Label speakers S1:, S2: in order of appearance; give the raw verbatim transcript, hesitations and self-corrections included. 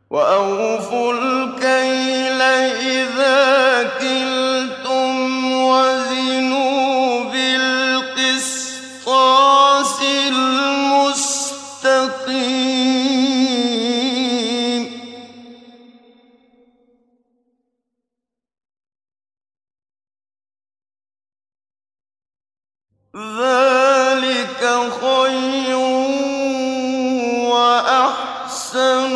S1: وَأَوْفُوا الْكَيْلَ إِذَا كِلْتُمْ وَزِنُوا بِالْقِسْطَاسِ الْمُسْتَقِيمِ ذَٰلِكَ خَيْرٌ وَأَحْسَنُ